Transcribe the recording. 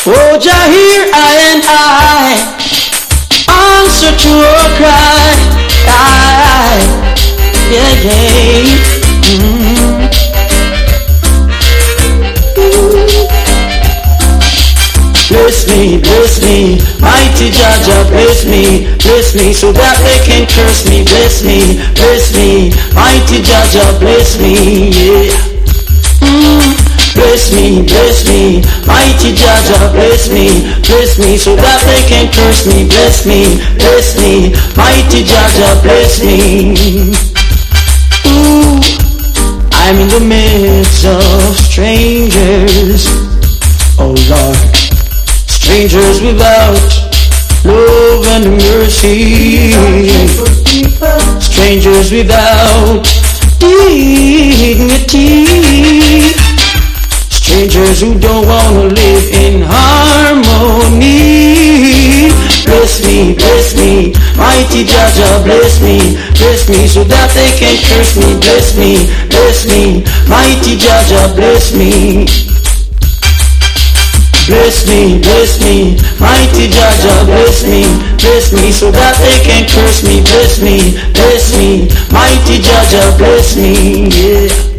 Oh Jah, hear I and I answer to a cry. Yeah, yeah. Bless me, mighty Jah Jah, bless me, so that they can curse me. Bless me, mighty Jah Jah, bless me, yeah. Bless me, mighty Jah Jah, bless me, so that they can curse me. Bless me, mighty Jah Jah, bless me. Ooh, I'm in the midst of strangers, oh Lord. Strangers without love and mercy, strangers without dignity, strangers who don't want to live in harmony. Bless me, mighty Jah Jah, bless me, so that they can curse me. Bless me, mighty Jah Jah, bless me. Bless me, mighty Jah Jah, bless me, so that they can curse me. Bless me, mighty Jah Jah, bless me, yeah.